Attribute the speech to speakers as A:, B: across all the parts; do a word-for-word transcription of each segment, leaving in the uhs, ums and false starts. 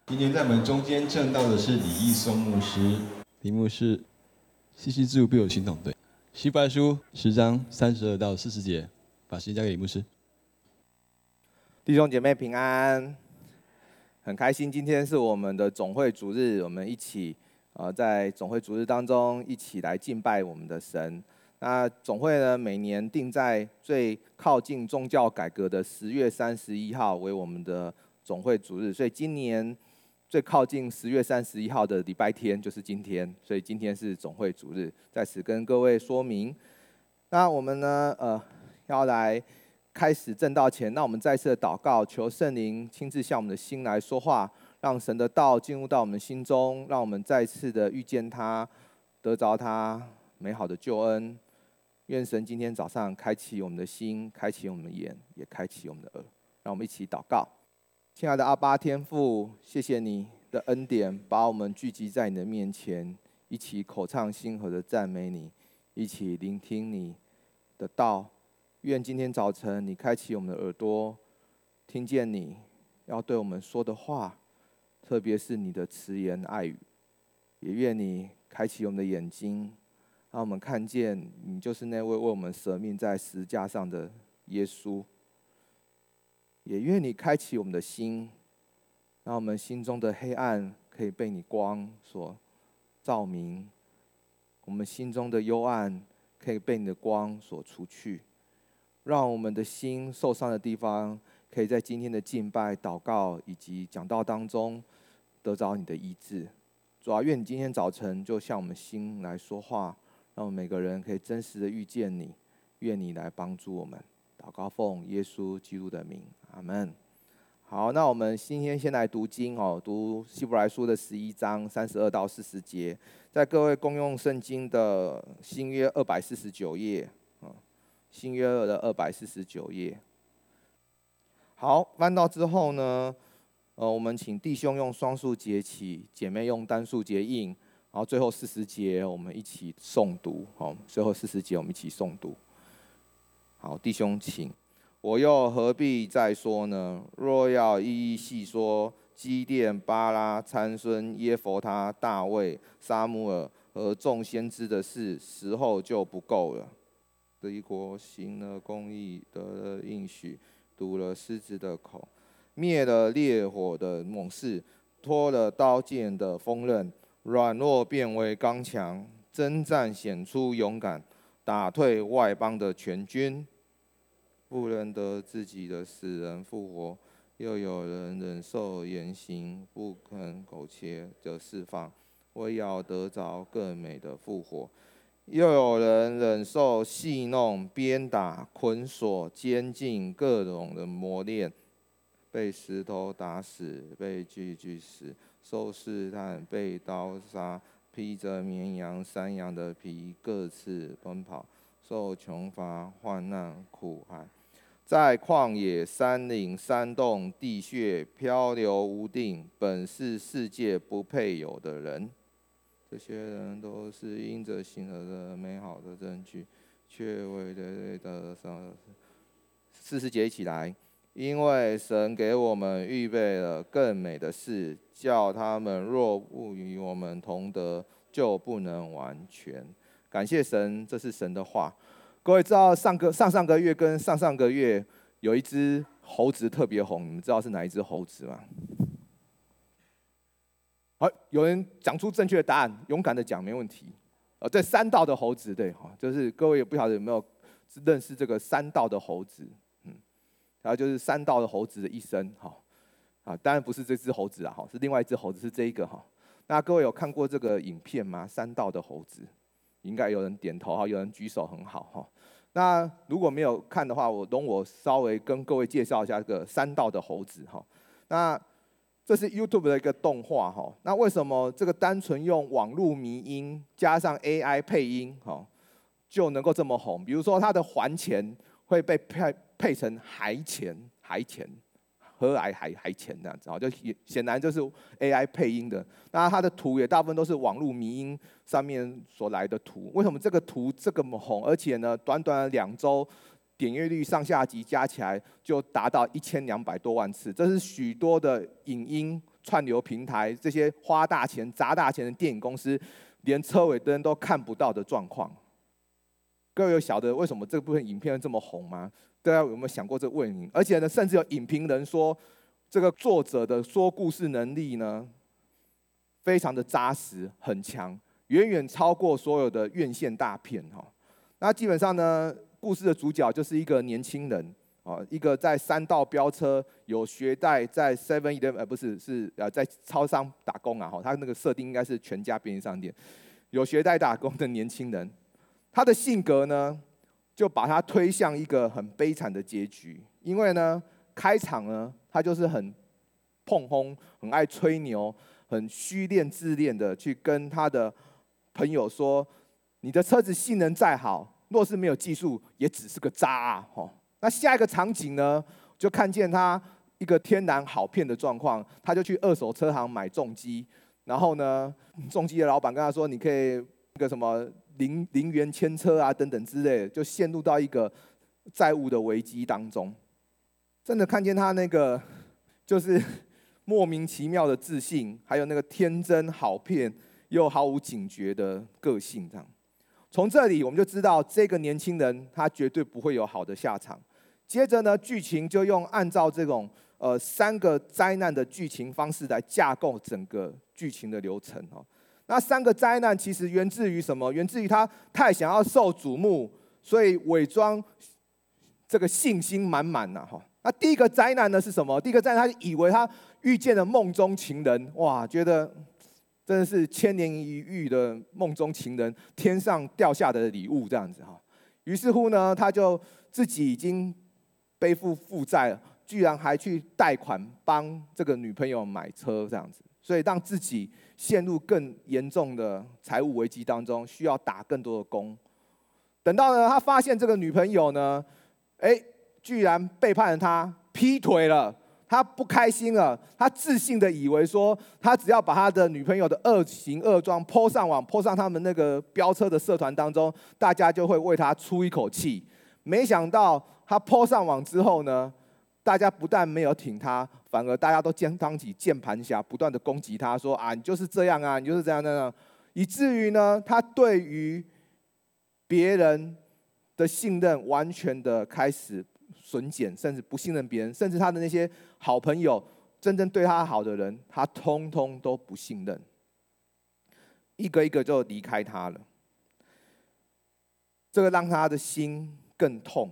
A: 今天在我们中间正道的是李义松牧师，题目是“西西之路必有行动队”。希伯来书十章三十二到四十节，把时间交给李牧师。
B: 弟兄姐妹平安，很开心，今天是我们的总会主日，我们一起呃在总会主日当中一起来敬拜我们的神。那总会呢，每年定在最靠近宗教改革的十月三十一号为我们的总会主日，所以今年最靠近十月三十一号的礼拜天就是今天，所以今天是总会主日，在此跟各位说明。那我们呢，呃，要来开始正道前，那我们再次的祷告，求圣灵亲自向我们的心来说话，让神的道进入到我们心中，让我们再次的遇见他，得着他美好的救恩。愿神今天早上开启我们的心，开启我们的眼，也开启我们的耳。让我们一起祷告。亲爱的阿爸天父，谢谢你的恩典，把我们聚集在你的面前，一起口唱心和的赞美你，一起聆听你的道。愿今天早晨你开启我们的耳朵，听见你要对我们说的话，特别是你的慈言爱语。也愿你开启我们的眼睛，让我们看见你就是那位为我们舍命在十字架上的耶稣。也愿你开启我们的心，让我们心中的黑暗可以被你光所照明，我们心中的幽暗可以被你的光所除去，让我们的心受伤的地方可以在今天的敬拜、祷告以及讲道当中得着你的医治。主啊，愿你今天早晨就向我们心来说话，让我们每个人可以真实的遇见你，愿你来帮助我们。祷告奉耶稣基督的名，阿们。好，那我们今天先来读经哦，读希伯来书的十一章三十二到四十节，在各位公用圣经的新约二百四十九页，新约的二百四十九页。好，翻到之后呢，呃，我们请弟兄用双数节起，姐妹用单数节应，然后最后四十节我们一起诵读。好，最后四十节我们一起诵读。好，弟兄请。我又何必再说呢？若要一一细说基甸、巴拉、参孙、耶弗他、大卫、撒母耳和众先知的事，时候就不够了。这一国行了公义，得了应许，堵了狮子的口，灭了烈火的猛士，脱了刀剑的锋刃，软弱变为刚强，征战显出勇敢，打退外邦的全军。不认得自己的死人复活，又有人忍受严刑，不肯苟且的释放，为要得着更美的复活。又有人忍受戏弄、鞭打、捆锁、监禁各种的磨练，被石头打死，被锯锯死，受试探，被刀杀，披着绵羊、山羊的皮，各自奔跑，受穷乏、患难、苦寒。在旷野、山岭、山洞、地穴漂流无定，本是世界不配有的人。这些人都是因着行了的美好的证据，却为累累的伤。四十节一起来，因为神给我们预备了更美的事，叫他们若不与我们同得，就不能完全。感谢神，这是神的话。各位知道上个上上个月跟上上个月有一只猴子特别红，你们知道是哪一只猴子吗？好，有人讲出正确的答案，勇敢的讲没问题。呃，这山道的猴子，对，就是各位也不晓得有没有认识这个山道的猴子，嗯，然后就是山道的猴子的一生，哈，啊，当然不是这只猴子啊，哈，是另外一只猴子，是这一个哈。那各位有看过这个影片吗？山道的猴子？应该有人点头哈，有人举手，很好哈。那如果没有看的话，我容我稍微跟各位介绍一下这个山道的猴子哈。那这是 YouTube 的一个动画哈。那为什么这个单纯用网络迷音加上 A I 配音哈，就能够这么红？比如说它的还钱会被配配成还钱还钱。和蔼还还钱这样子啊，就显然就是 A I 配音的。那它的图也大部分都是网络迷音上面所来的图。为什么这个图这么红？而且呢，短短两周点阅率上下集加起来就达到一千两百多万次，这是许多的影音串流平台这些花大钱砸大钱的电影公司，连车尾灯都看不到的状况。各位有晓得为什么这部分影片这么红吗？大家有没有想过这个问题？而且呢，甚至有影评人说，这个作者的说故事能力呢，非常的扎实很强，远远超过所有的院线大片哈。那基本上呢，故事的主角就是一个年轻人啊，一个在山道飙车，有学贷，在 Seven Eleven 呃不是是呃在超商打工啊哈，他那个设定应该是全家便利商店，有学贷打工的年轻人，他的性格呢，就把他推向一个很悲惨的结局，因为呢，开场呢，他就是很碰轰，很爱吹牛，很虚恋自恋的去跟他的朋友说，你的车子性能再好，若是没有技术，也只是个渣啊！吼，那下一个场景呢，就看见他一个天然好骗的状况，他就去二手车行买重机，然后呢，重机的老板跟他说，你可以那个什么零零元签车啊等等之类的，就陷入到一个债务的危机当中。真的看见他那个就是莫名其妙的自信，还有那个天真好骗又毫无警觉的个性，这样。从这里我们就知道，这个年轻人他绝对不会有好的下场。接着呢，剧情就用按照这种呃三个灾难的剧情方式来架构整个剧情的流程哦。那三个灾难其实源自于什么？源自于他太想要受瞩目，所以伪装这个信心满满呐哈。那第一个灾难呢是什么？第一个灾难，他以为他遇见了梦中情人，哇，觉得真的是千年一遇的梦中情人，天上掉下的礼物这样子哈。于是乎呢，他就自己已经背负负债了，居然还去贷款帮这个女朋友买车这样子，所以让自己陷入更严重的财务危机当中，需要打更多的工。等到呢，他发现这个女朋友呢，哎，居然背叛了他，劈腿了。他不开心了，他自信的以为说，他只要把他的女朋友的恶行恶状 po 上网 po 上他们那个飙车的社团当中，大家就会为他出一口气。没想到他 po 上网之后呢，大家不但没有挺他，反而大家都当起键盘侠，不断的攻击他，说啊，你就是这样啊，你就是这样那样，以至于呢，他对于别人的信任完全的开始损减，甚至不信任别人，甚至他的那些好朋友，真正对他好的人，他通通都不信任，一个一个就离开他了。这个让他的心更痛。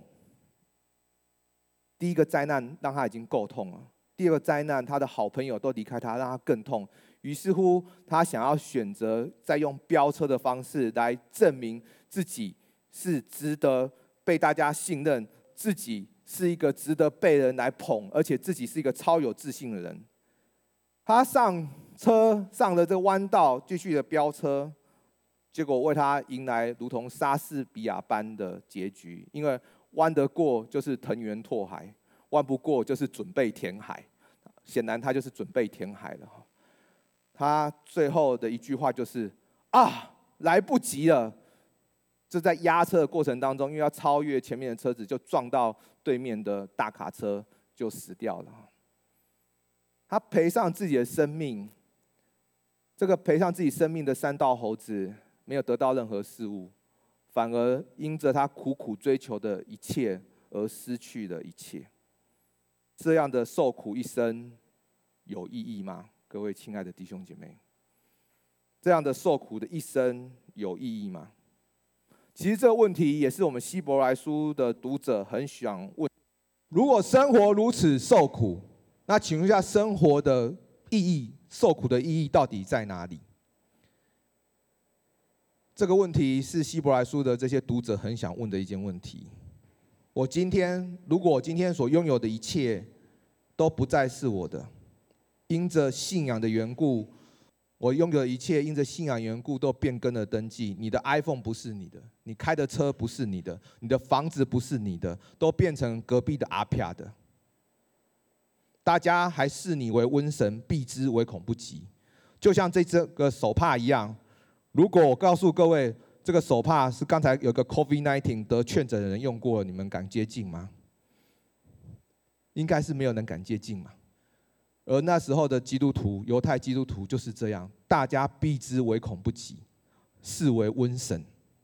B: 第一个灾难让他已经够痛了，第二个灾难，他的好朋友都离开他，让他更痛。于是乎，他想要选择再用飙车的方式来证明自己是值得被大家信任，自己是一个值得被人来捧，而且自己是一个超有自信的人。他上车上了这个弯道，继续的飙车，结果为他迎来如同莎士比亚般的结局。因为弯得过就是藤原拓海，弯不过就是准备填海。显然他就是准备填海了。他最后的一句话就是啊，来不及了。这在压车的过程当中，因为要超越前面的车子，就撞到对面的大卡车，就死掉了。他赔上自己的生命，这个赔上自己生命的山道猴子没有得到任何事物，反而因着他苦苦追求的一切而失去了一切。这样的受苦一生有意义吗？各位亲爱的弟兄姐妹，这样的受苦的一生有意义吗？其实这个问题也是我们希伯来书的读者很想问：如果生活如此受苦，那请问一下，生活的意义、受苦的意义到底在哪里？这个问题是希伯来书的这些读者很想问的一件问题。我今天，如果我今天所拥有的一切都不再是我的，因着信仰的缘故，我拥有的一切因着信仰缘故都变更了登记。你的 iPhone 不是你的，你开的车不是你的，你的房子不是你的，都变成隔壁的阿飘的。大家还视你为瘟神，避之唯恐不及。就像这这个手帕一样，如果我告诉各位，这个手帕是刚才有个 COVID 十九 得确诊的人用过，你们敢接近吗？应该是没有人敢接近嘛。 而那时候的基督徒，犹太基督徒就是这样，大家避之唯恐不及，视为瘟神。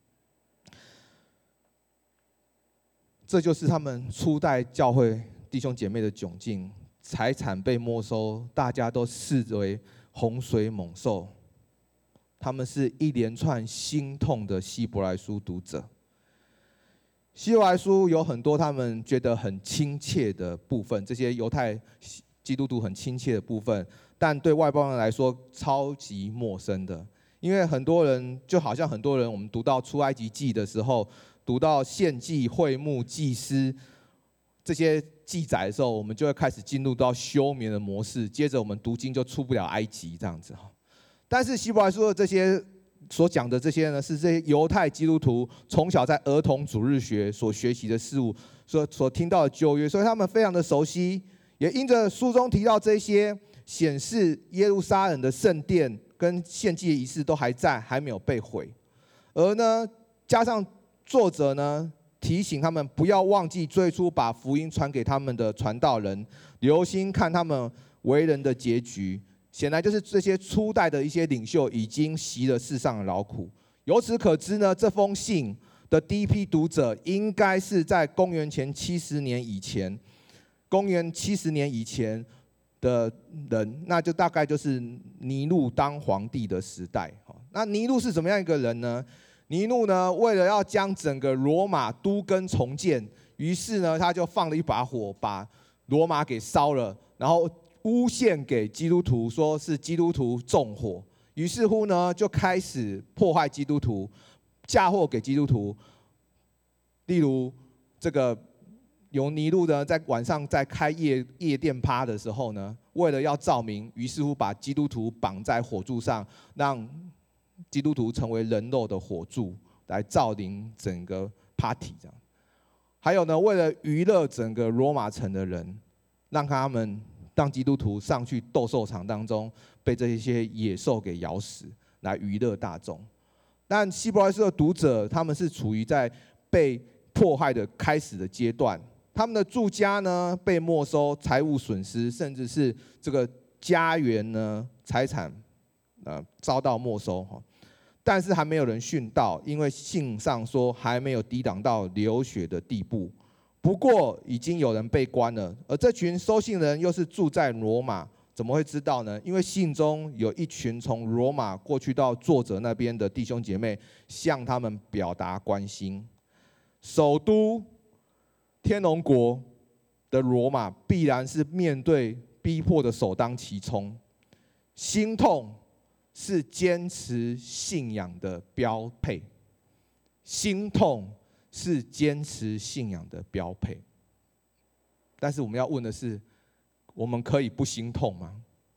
B: 这就是他们初代教会弟兄姐妹的窘境，财产被没收，大家都视为洪水猛兽。他们是一连串心痛的希伯来书读者。希伯来书有很多他们觉得很亲切的部分，这些犹太基督徒很亲切的部分，但对外邦人来说超级陌生的。因为很多人就好像很多人，我们读到出埃及记的时候，读到献祭、会幕、祭司这些记载的时候，我们就会开始进入到休眠的模式，接着我们读经就出不了埃及这样子。但是希伯来书的这些所讲的这些呢，是这些犹太基督徒从小在儿童主日学所学习的事物，所所听到的旧约，所以他们非常的熟悉。也因着书中提到这些，显示耶路撒冷的圣殿跟献祭的仪式都还在，还没有被毁。而呢，加上作者呢提醒他们不要忘记最初把福音传给他们的传道人，留心看他们为人的结局。显然就是这些初代的一些领袖已经习了世上的劳苦。由此可知呢，这封信的第一批读者应该是在公元前七十年以前，公元七十年以前的人，那就大概就是尼禄当皇帝的时代。那尼禄是怎么样一个人呢？尼禄呢，为了要将整个罗马都更重建，于是呢，他就放了一把火，把罗马给烧了，然后诬陷给基督徒，说是基督徒纵火。于是乎呢，就开始破坏基督徒，嫁祸给基督徒。例如这个有尼禄呢，在晚上在开夜夜店趴的时候呢，为了要照明，于是乎把基督徒绑在火柱上，让基督徒成为人肉的火柱，来照明整个 party 这样。还有呢，为了娱乐整个罗马城的人，让他们让基督徒上去斗兽场当中被这些野兽给咬死，来娱乐大众。但希伯来书的读者，他们是处于在被迫害的开始的阶段，他们的住家呢被没收，财物损失，甚至是这个家园呢财产呃遭到没收。但是还没有人殉道，因为信上说还没有抵挡到流血的地步。不过已经有人被关了，而这群收信人又是住在罗马，怎么会知道呢？因为信中有一群从罗马过去到作者那边的弟兄姐妹，向他们表达关心。首都天龙国的罗马必然是面对逼迫的首当其冲，心痛是坚持信仰的标配，心痛是坚持信仰的标配。但是我们要问的是，我们可以不心痛吗？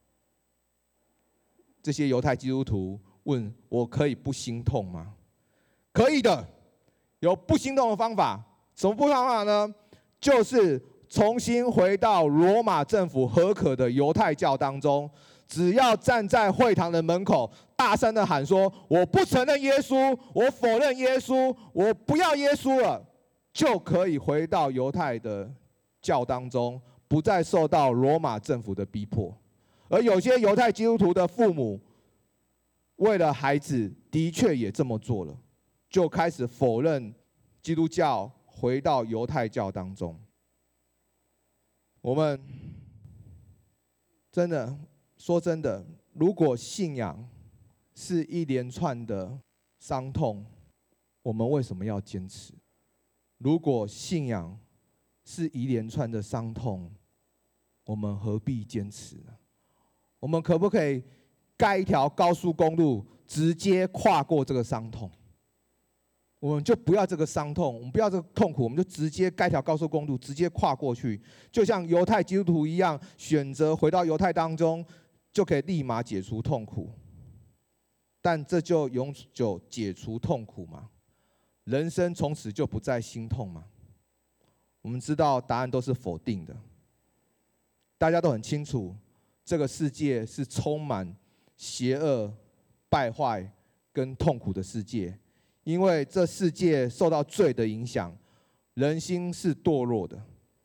B: 这些犹太基督徒问我可以不心痛吗？可以的，有不心痛的方法。什么不方法呢？就是重新回到罗马政府合可的犹太教当中，只要站在会堂的门口，大声的喊说：“我不承认耶稣，我否认耶稣，我不要耶稣了”，就可以回到犹太的教当中，不再受到罗马政府的逼迫。而有些犹太基督徒的父母，为了孩子，的确也这么做了，就开始否认基督教，回到犹太教当中。我们真的说真的，如果信仰是一连串的伤痛，我们为什么要坚持？如果信仰是一连串的伤痛，我们何必坚持呢？我们可不可以盖一条高速公路，直接跨过这个伤痛？我们就不要这个伤痛，我们不要这个痛苦，我们就直接盖条高速公路，直接跨过去，就像犹太基督徒一样，选择回到犹太当中，就可以立马解除痛苦。但这就永久解除痛苦吗？人生从此就不再心痛吗？我们知道答案都是否定的。大家都很清楚，这个世界是充满邪恶、败坏跟痛苦的世界。因为这世界受到罪的影响，人心是堕落的，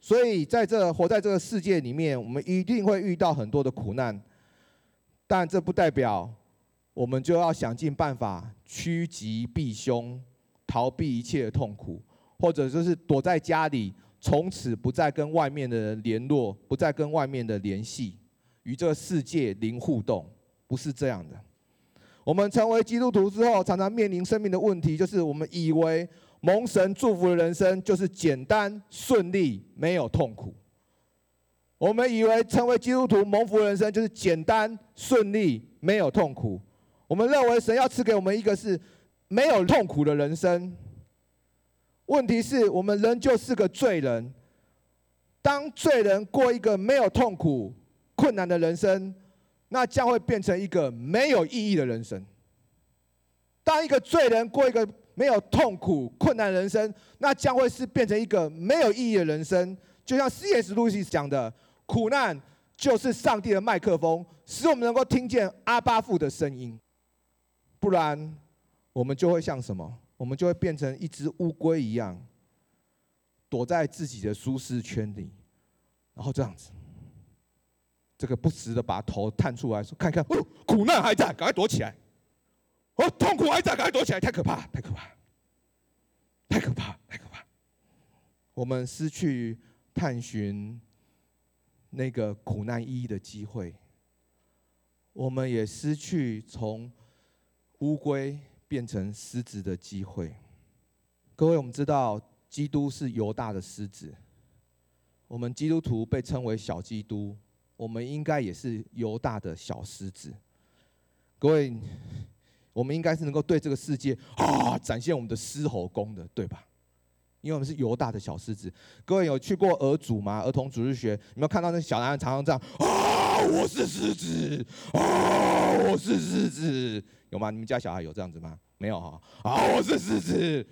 B: 所以在这活在这个世界里面，我们一定会遇到很多的苦难，但这不代表我们就要想尽办法趋吉避凶，逃避一切的痛苦，或者就是躲在家里，从此不再跟外面的人联络，不再跟外面的联系，与这个世界零互动，不是这样的。我们成为基督徒之后，常常面临生命的问题，就是我们以为蒙神祝福的人生就是简单顺利，没有痛苦。我们以为成为基督徒蒙福的人生就是简单顺利，没有痛苦。我们认为神要赐给我们一个是没有痛苦的人生。问题是我们仍旧是个罪人。当罪人过一个没有痛苦、困难的人生，那将会变成一个没有意义的人生。当一个罪人过一个没有痛苦、困难的人生，那将会是变成一个没有意义的人生。就像 C S 路易斯讲的，苦难就是上帝的麦克风，使我们能够听见阿爸父的声音。不然，我们就会像什么？我们就会变成一只乌龟一样，躲在自己的舒适圈里，然后这样子，这个不时的把头探出来说：“看看，哦，苦难还在，赶快躲起来！哦，痛苦还在，赶快躲起来！太可怕，太可怕，太可怕，太可怕！”我们失去探寻那个苦难意义的机会，我们也失去从乌龟变成狮子的机会。各位，我们知道基督是犹大的狮子，我们基督徒被称为小基督，我们应该也是犹大的小狮子。各位，我们应该是能够对这个世界啊展现我们的狮吼功的，对吧？因为我们是犹大的小狮子。各位有去过儿主吗？儿童主日学，有没有看到那小男孩常常这样啊？我是狮子啊！我是狮子，有吗？你们家小孩有这样子吗？没有哈。啊，我是狮子。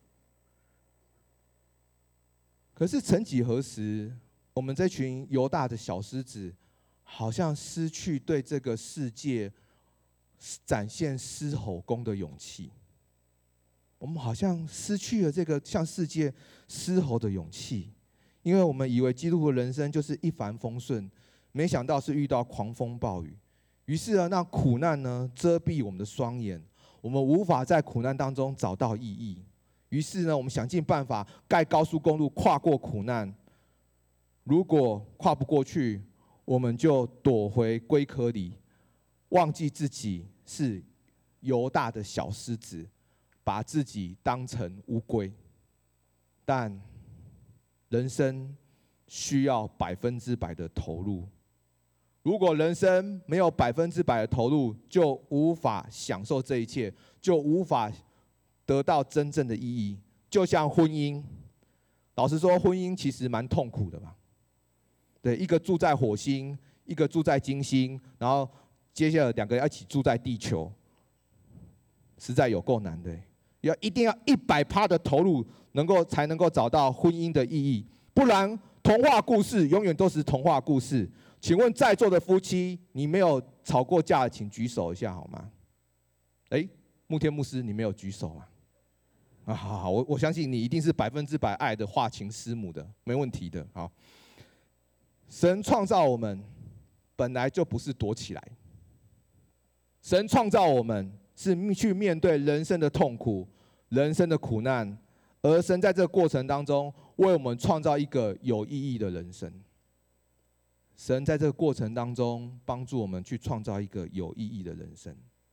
B: 可是曾几何时，我们这群犹大的小狮子，好像失去对这个世界展现狮吼功的勇气。我们好像失去了这个向世界狮吼的勇气，因为我们以为基督徒的人生就是一帆风顺，没想到是遇到狂风暴雨。于是呢，那苦难呢遮蔽我们的双眼，我们无法在苦难当中找到意义。于是呢，我们想尽办法盖高速公路跨过苦难。如果跨不过去，我们就躲回龟壳里，忘记自己是犹大的小狮子，把自己当成乌龟。但人生需要百分之百的投入。如果人生没有百分之百的投入，就无法享受这一切，就无法得到真正的意义。就像婚姻，老实说，婚姻其实蛮痛苦的吧？对，一个住在火星，一个住在金星，然后接下来两个人一起住在地球，实在有够难的。要一定要一百趴的投入，能够才能够找到婚姻的意义，不然童话故事永远都是童话故事。请问在座的夫妻，你没有吵过架的，请举手一下好吗？哎，牧天牧师，你没有举手啊？啊，好好，我我相信你一定是百分之百爱的化情师母的，没问题的。好，神创造我们本来就不是躲起来，神创造我们是去面对人生的痛苦、人生的苦难，而神在这个过程当中为我们创造一个有意义的人生。神在这个过程当中帮助我们去创造一个有意义的人生。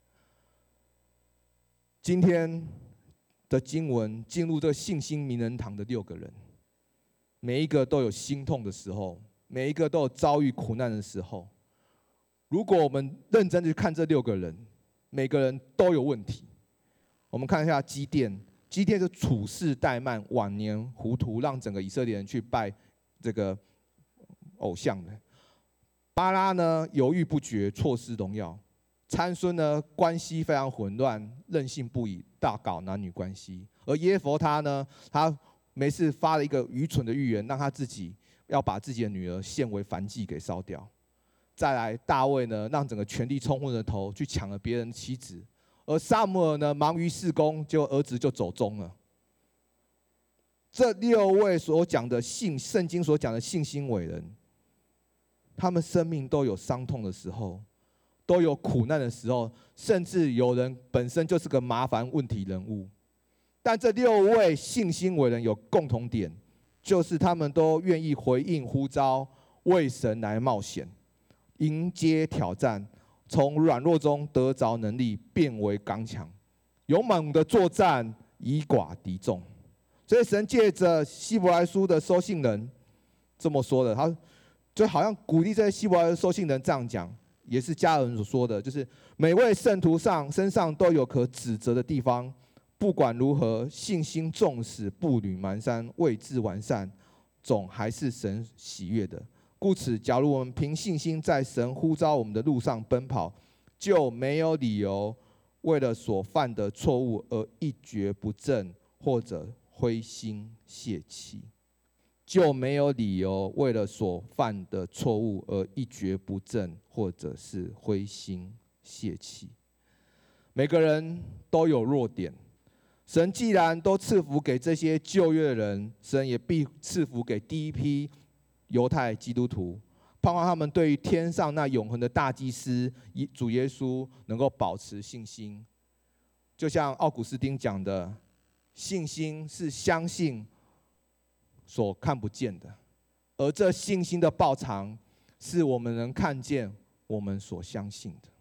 B: 今天的经文进入这个信心名人堂的六个人，每一个都有心痛的时候，每一个都有遭遇苦难的时候。如果我们认真的去看这六个人，每个人都有问题。我们看一下基甸，基甸是处事怠慢、晚年糊涂，让整个以色列人去拜这个偶像的。巴拉呢，犹豫不决，错失荣耀；参孙呢，关系非常混乱，任性不已，大搞男女关系。而耶弗他呢，他没事发了一个愚蠢的预言，让他自己要把自己的女儿献为燔祭给烧掉。再来，大卫呢，让整个权力冲昏了头，去抢了别人的妻子；而撒母耳呢，忙于事工，结果儿子就走钟了。 这六位所讲的信，圣经所讲的信心伟人，他们生命都有伤痛的时候，都有苦难的时候，甚至有人本身就是个麻烦问题人物。但这六位信心伟人有共同点，就是他们都愿意回应呼召，为神来冒险，迎接挑战，从软弱中得着能力，变为刚强，勇猛的作战，以寡敌众。所以神借着希伯来书的收信人这么说的，他就好像鼓励这些希伯来的收信人这样讲，也是加尔文所说的，就是每位圣徒上身上都有可指责的地方，不管如何，信心纵使步履蹒跚，未至完善，总还是神喜悦的。故此，假如我们凭信心在神呼召我们的路上奔跑，就没有理由为了所犯的错误而一蹶不振，或者灰心泄气。就没有理由为了所犯的错误而一蹶不振，或者是灰心泄气。每个人都有弱点，神既然都赐福给这些旧约的人，神也必赐福给第一批犹太基督徒，盼望他们对于天上那永恒的大祭司主耶稣能够保持信心。就像奥古斯丁讲的，信心是相信所看不见的，而这信心的报偿是我们能看见我们所相信的。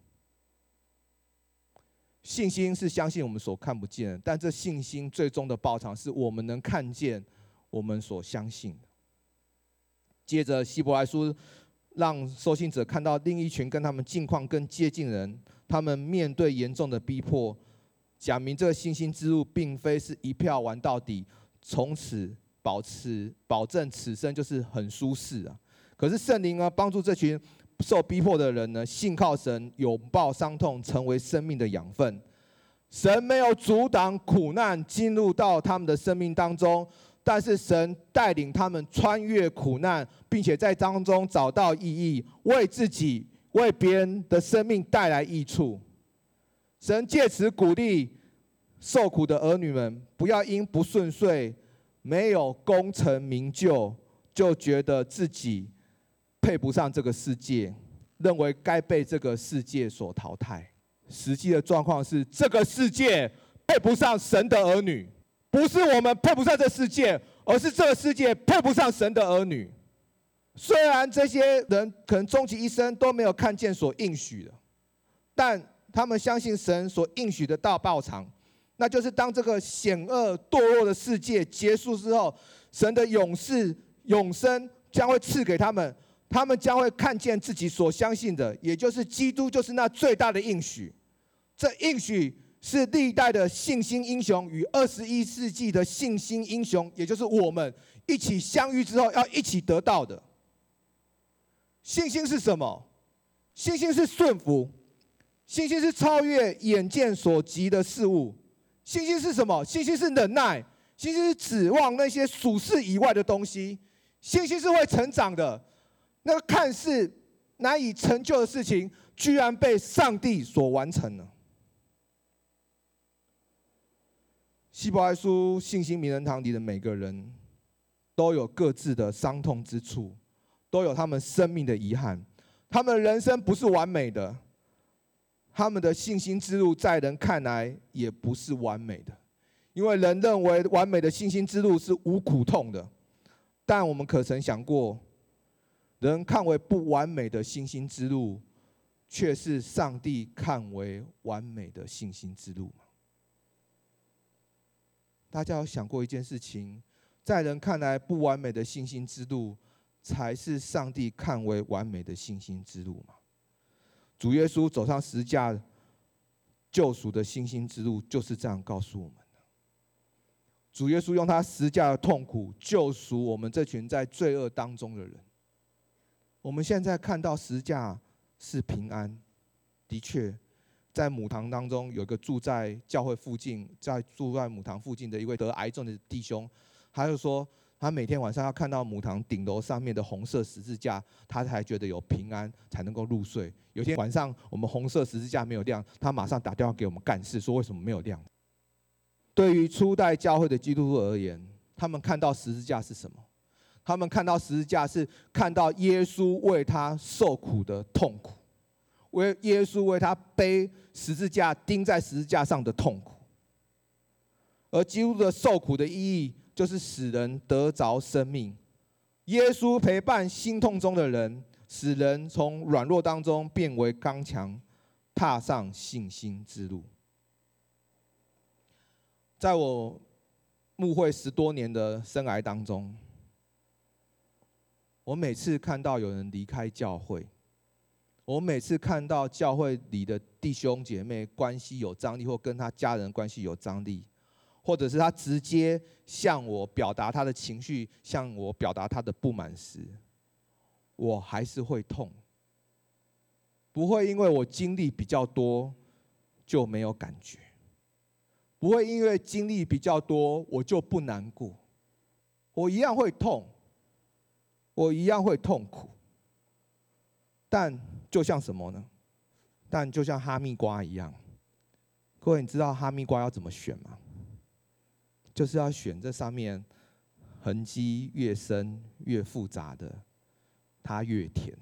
B: 信心是相信我们所看不见的，但这信心最终的报偿是我们能看见我们所相信的。接着希伯来书让收信者看到另一群跟他们境况更接近的人，他们面对严重的逼迫，讲明这个信心之路并非是一票玩到底，从此保持保证此生就是很舒适啊。可是圣灵呢，帮助这群受逼迫的人呢，信靠神，拥抱伤痛，成为生命的养分。神没有阻挡苦难进入到他们的生命当中，但是神带领他们穿越苦难，并且在当中找到意义，为自己、为别人的生命带来益处。神借此鼓励受苦的儿女们，不要因不顺遂、没有功成名就，就觉得自己配不上这个世界，认为该被这个世界所淘汰。实际的状况是，这个世界配不上神的儿女。不是我们配不上这世界，而是这个世界配不上神的儿女。虽然这些人可能终其一生都没有看见所应许的，但他们相信神所应许的大报偿，那就是当这个险恶堕落的世界结束之后，神的永世永生将会赐给他们，他们将会看见自己所相信的，也就是基督就是那最大的应许。这应许是历代的信心英雄与二十一世纪的信心英雄，也就是我们一起相遇之后要一起得到的。信心是什么？信心是顺服，信心是超越眼见所及的事物。信心是什么？信心是忍耐，信心是指望那些属世以外的东西。信心是会成长的，那个看似难以成就的事情，居然被上帝所完成了。希伯来书信心名人堂里的每个人都有各自的伤痛之处，都有他们生命的遗憾，他们的人生不是完美的，他们的信心之路在人看来也不是完美的，因为人认为完美的信心之路是无苦痛的，但我们可曾想过，人看为不完美的信心之路，却是上帝看为完美的信心之路吗？大家有想过一件事情，在人看来不完美的信心之路，才是上帝看为完美的信心之路吗？主耶稣走上十字架救赎的信心之路，就是这样告诉我们的。主耶稣用他十字架的痛苦救赎我们这群在罪恶当中的人。我们现在看到十字架是平安，的确在母堂当中有一个住在教会附近，在住在母堂附近的一位得癌症的弟兄，他就说他每天晚上要看到母堂顶楼上面的红色十字架，他才觉得有平安，才能够入睡。有天晚上我们红色十字架没有亮，他马上打电话给我们干事，说为什么没有亮。对于初代教会的基督徒而言，
C: 他们看到十字架是什么？他们看到十字架是看到耶稣为他受苦的痛苦，为耶稣为他背十字架钉在十字架上的痛苦。而基督的受苦的意义，就是使人得着生命。耶稣陪伴心痛中的人，使人从软弱当中变为刚强，踏上信心之路。在我牧会十多年的生涯当中，我每次看到有人离开教会，我每次看到教会里的弟兄姐妹关系有张力，或跟他家人关系有张力，或者是他直接向我表达他的情绪，向我表达他的不满时，我还是会痛。不会因为我经历比较多就没有感觉，不会因为经历比较多我就不难过，我一样会痛，我一样会痛苦。但就像什么呢？但就像哈密瓜一样。各位，你知道哈密瓜要怎么选吗？就是要选这上面痕迹越深越复杂的，它越甜。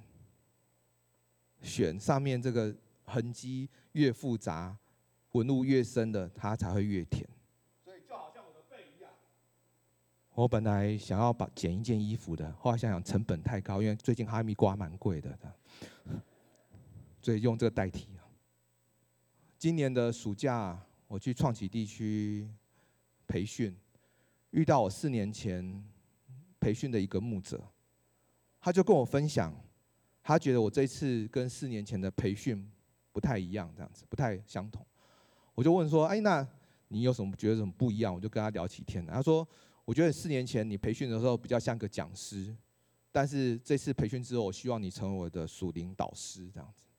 C: 选上面这个痕迹越复杂、纹路越深的，它才会越甜。所以就好像我的背一样。我本来想要把剪一件衣服的，后来想想成本太高，因为最近哈密瓜蛮贵的，所以用这个代替。今年的暑假，我去创启地区培训，遇到我四年前培训的一个牧者，他就跟我分享，他觉得我这次跟四年前的培训不太一样，这样子不太相同。我就问说，哎，那你有什么觉得什么不一样？我就跟他聊起天来。他说，我觉得四年前你培训的时候比较像个讲师，但是这次培训之后，我希望你成为我的属灵导师，这样子。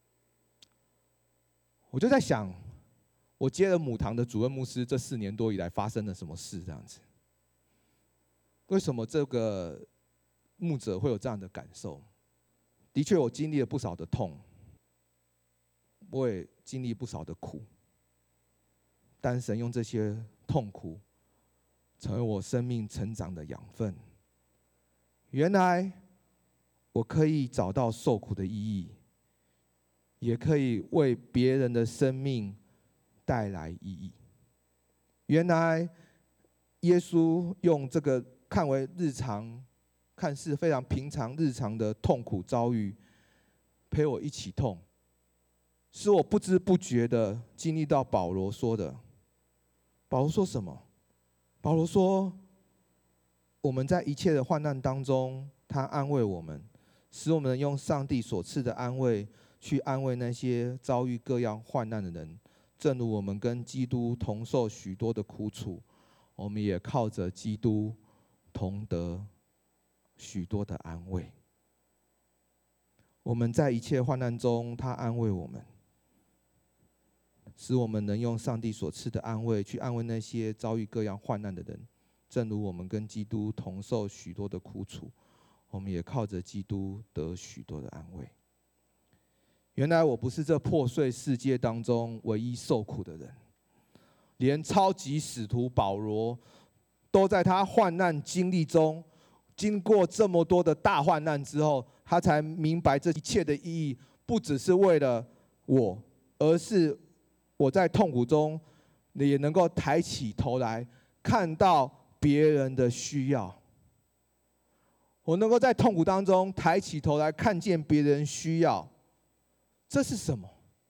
C: 我就在想，我接了母堂的主任牧师，这四年多以来发生了什么事？这样子，为什么这个牧者会有这样的感受？的确，我经历了不少的痛，我也经历不少的苦，但神用这些痛苦，成为我生命成长的养分。原来，我可以找到受苦的意义，也可以为别人的生命带来意义。原来耶稣用这个看为日常、看似非常平常日常的痛苦遭遇，陪我一起痛，使我不知不觉的经历到保罗说的。保罗说什么？保罗说，我们在一切的患难当中，他安慰我们，使我们能用上帝所赐的安慰去安慰那些遭遇各样患难的人，正如我们跟基督同受许多的苦楚，我们也靠着基督同得许多的安慰。我们在一切患难中，他安慰我们，使我们能用上帝所赐的安慰去安慰那些遭遇各样患难的人，正如我们跟基督同受许多的苦楚，我们也靠着基督得许多的安慰。原来我不是这破碎世界当中唯一受苦的人，连超级使徒保罗都在他患难经历中，经过这么多的大患难之后，他才明白这一切的意义不只是为了我，而是我在痛苦中也能够抬起头来看到别人的需要。我能够在痛苦当中抬起头来看见别人需要，这是什么？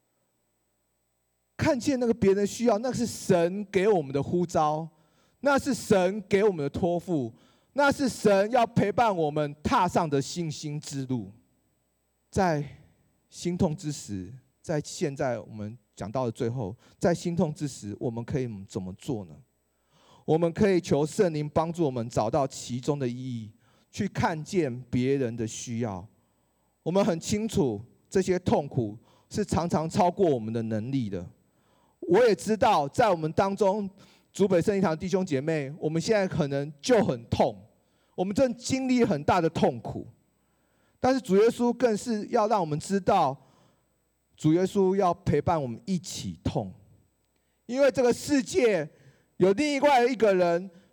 C: 看见那个别人需要，那是神给我们的呼召，那是神给我们的托付，那是神要陪伴我们踏上的信心之路。在心痛之时，在现在我们讲到的最后，在心痛之时，我们可以怎么做呢？我们可以求圣灵帮助我们找到其中的意义，去看见别人的需要。我们很清楚，这些痛苦是常常超过我们的能力的。我也知道，在我们当中，竹北圣灵堂弟兄姐妹，我们现在可能就很痛，我们正经历很大的痛苦。但是主耶稣更是要让我们知道，主耶稣要陪伴我们一起痛，因为这个世界有另外一个人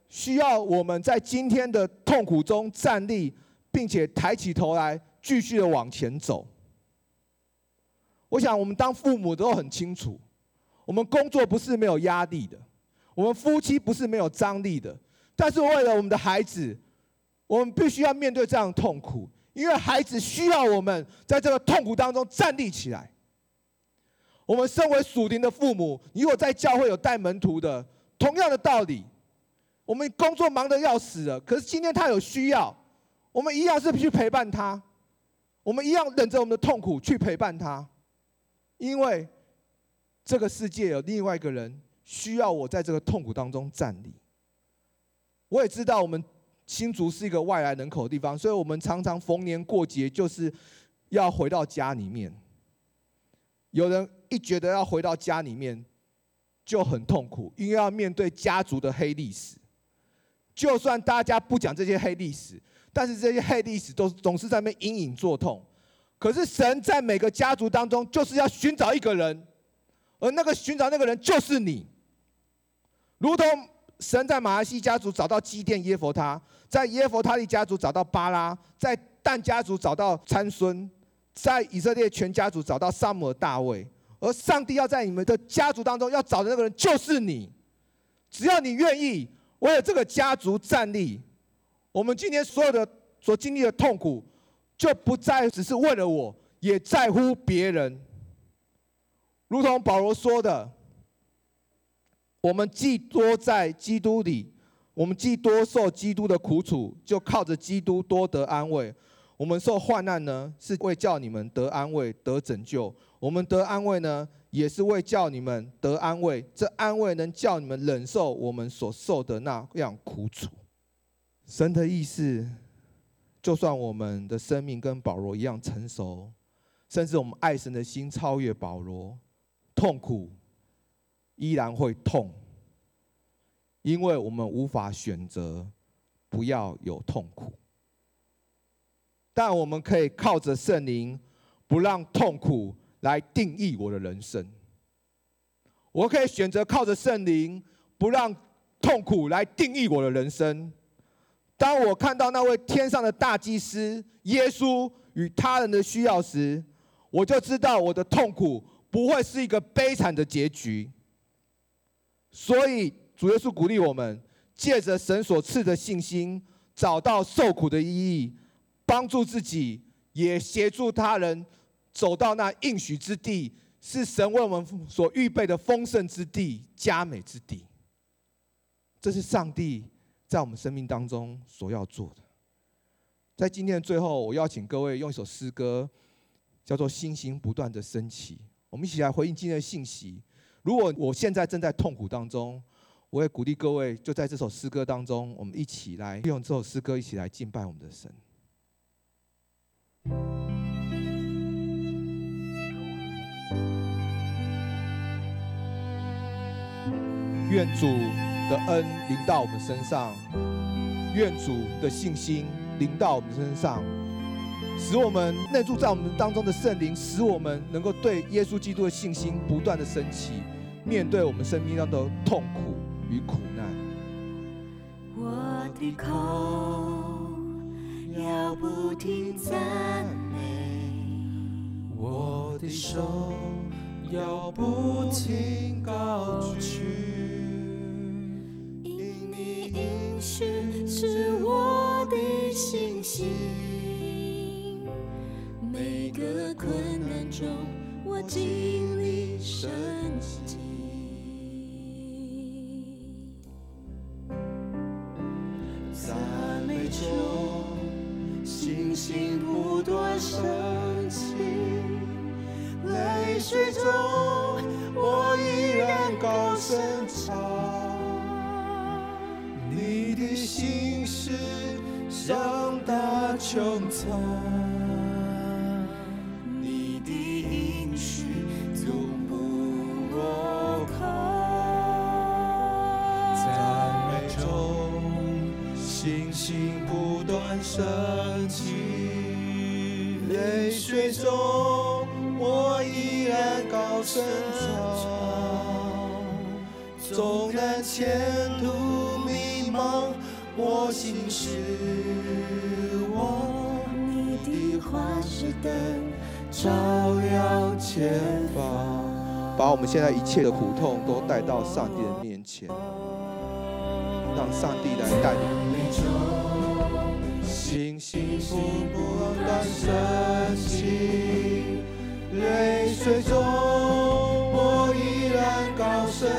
C: 需要我们在今天的痛苦中站立，并且抬起头来，继续的往前走。我想我们当父母都很清楚，我们工作不是没有压力的，我们夫妻不是没有张力的，但是为了我们的孩子，我们必须要面对这样的痛苦，因为孩子需要我们在这个痛苦当中站立起来。我们身为属灵的父母，你如果在教会有带门徒的，同样的道理，我们工作忙得要死了，可是今天他有需要，我们一样是去陪伴他，我们一样忍着我们的痛苦去陪伴他，因为这个世界有另外一个人需要我在这个痛苦当中站立。我也知道我们新竹是一个外来人口的地方，所以我们常常逢年过节就是要回到家里面。有人一觉得要回到家里面就很痛苦，因为要面对家族的黑历史。就算大家不讲这些黑历史，但是这些黑历史都总是在那边隐隐作痛。可是神在每个家族当中就是要寻找一个人，而那个寻找那个人就是你。如同神在马来西家族找到基甸耶弗他，在耶弗他利家族找到巴拉，在但家族找到参孙，在以色列全家族找到撒母耳大卫。而上帝要在你们的家族当中要找的那个人就是你。只要你愿意为了这个家族站立，我们今天所有的所经历的痛苦就不再只是为了我，也在乎别人。如同保罗说的，我们既多在基督里，我们既多受基督的苦楚，就靠着基督多得安慰。我们受患难呢，是为叫你们得安慰，得拯救；我们得安慰呢，也是为叫你们得安慰。这安慰能叫你们忍受我们所受的那样苦楚。神的意思，就算我们的生命跟保罗一样成熟，甚至我们爱神的心超越保罗，痛苦依然会痛，因为我们无法选择不要有痛苦。但我们可以靠着圣灵，不让痛苦来定义我的人生。我可以选择靠着圣灵，不让痛苦来定义我的人生。当我看到那位天上的大祭司耶稣与他人的需要时，我就知道我的痛苦不会是一个悲惨的结局。所以主耶稣鼓励我们，借着神所赐的信心，找到受苦的意义，帮助自己，也协助他人走到那应许之地，是神为我们所预备的丰盛之地、佳美之地。这是上帝在我们生命当中所要做的。在今天的最后，我邀请各位用一首诗歌，叫做《星星不断的升起》，我们一起来回应今天的信息。如果我现在正在痛苦当中，我也鼓励各位，就在这首诗歌当中，我们一起来用这首诗歌一起来敬拜我们的神。愿主的恩临到我们身上，愿主的信心临到我们身上，使我们内住在我们当中的圣灵，使我们能够对耶稣基督的信心不断的升起，面对我们生命当中的痛苦与苦难。
D: 我的口要不停赞美，
E: 我的手要不停高举，
D: 因你应许是我的信心，每个困难中我经历神迹。
E: 赞美中星星不断升起，泪水中我依然高声唱，你的心事像大穹苍，
D: 你的应许总不落空。
E: 赞美中星星不断升起，泪水中我依然高声唱，纵然前途迷茫茫，我心失望。
D: 你的话是灯，
E: 照亮前方。
C: 把我们现在一切的苦痛都带到上帝的面前，让上帝来带领我们。
E: 星星不不断升起，泪水中我依然高声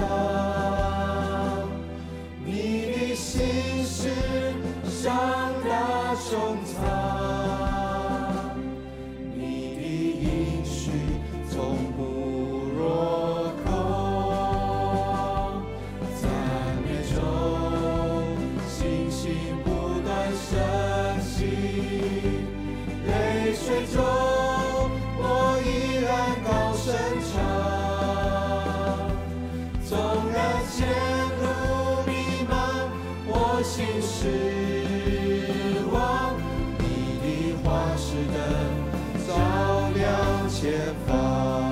E: 唱。你的心事上大穹苍，你的应许从不落空。赞美中，星星不断升起，泪水中我依然高声唱。纵然前路迷茫，我心失望。你的话是灯，照亮前方。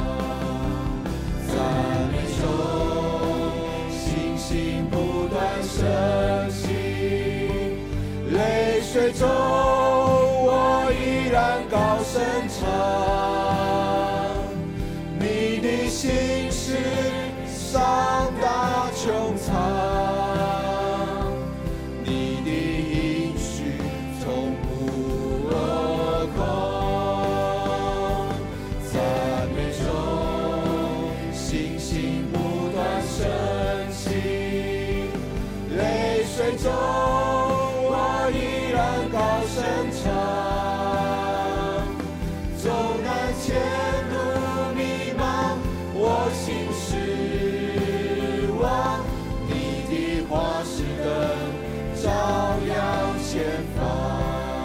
E: 赞美中，星星不断升起，泪水中我依然高声唱。你的心事上大穹苍，你的应许从不落空。赞美中，星星不断升起，泪水中我依然高声唱。纵然前路迷茫，我心失望。你的话是灯，照亮前方。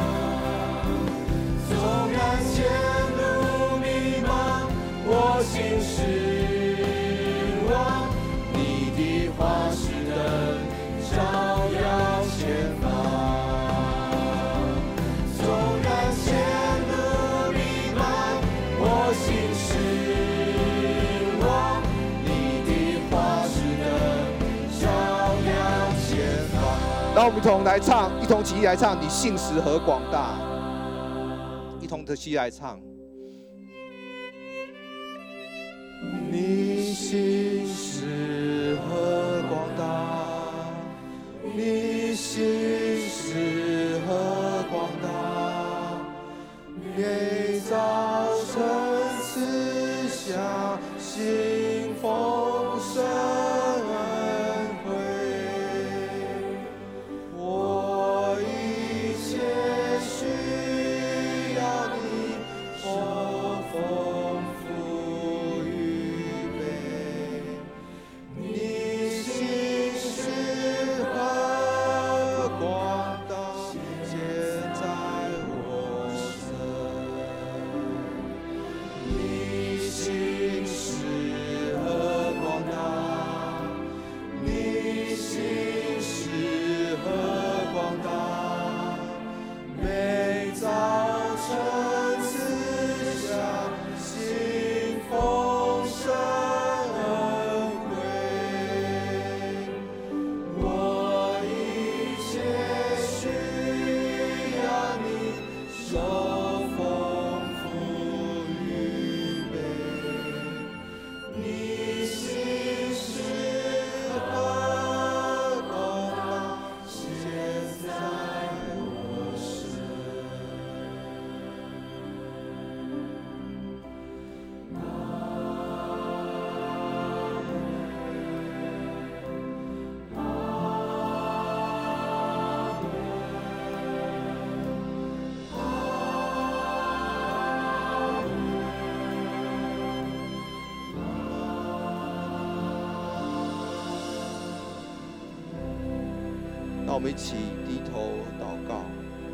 E: 纵然前路迷茫，我心失望。你的话是灯，照亮前方。纵然前路迷茫，我心失望。你的话是灯，照亮前方。
C: 让我们一同来唱，一同起立来唱。你信实和广大，一同的起立来唱。
E: 你心实和广大，你心实和广大，每早晨赐下新丰盛恩惠。我一切需要你所丰富预备，你心事和广大现在我身。你心事和广大，你心事和广大，每早晨赐下新丰盛恩惠。我一切需要你所丰富预备，你心事和广大现在我身。
C: 让我们一起低头祷告。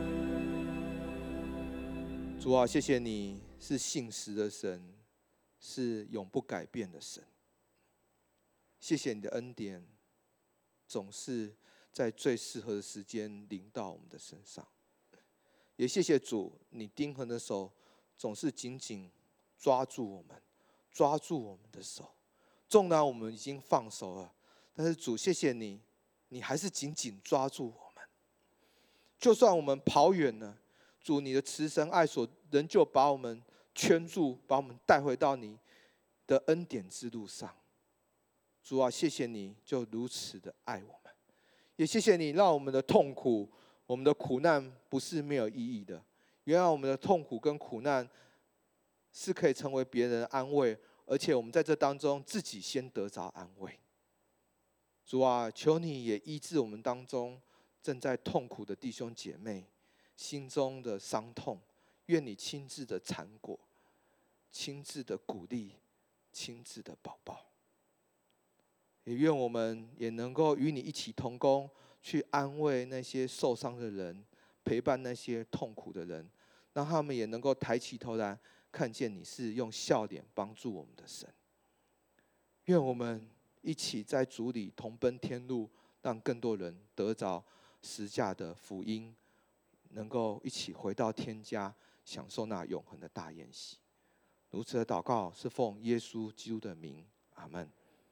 C: 主啊，谢谢你是信实的神，是永不改变的神。谢谢你的恩典，总是在最适合的时间临到我们的身上。也谢谢主，你钉痕的手总是紧紧抓住我们，抓住我们的手。纵然我们已经放手了，但是主，谢谢你， 你还是紧紧抓住我们。就算我们跑远了，主，你的慈神爱所仍旧把我们圈住，把我们带回到你的恩典之路上。主啊，谢谢你就如此的爱我们，也谢谢你让我们的痛苦、我们的苦难不是没有意义的。原来我们的痛苦跟苦难是可以成为别人的安慰，而且我们在这当中自己先得着安慰。主啊，求你也医治我们当中正在痛苦的弟兄姐妹心中的伤痛，愿你亲自的缠裹，亲自的鼓励，亲自的抱抱。也愿我们也能够与你一起同工，去安慰那些受伤的人，陪伴那些痛苦的人，让他们也能够抬起头来，看见你是用笑脸帮助我们的神。愿我们一起在主里同奔天路，让更多人得着十架的福音，能够一起回到天家，享受那永恒的大宴席。如此的祷告是奉耶稣基督的名，阿们。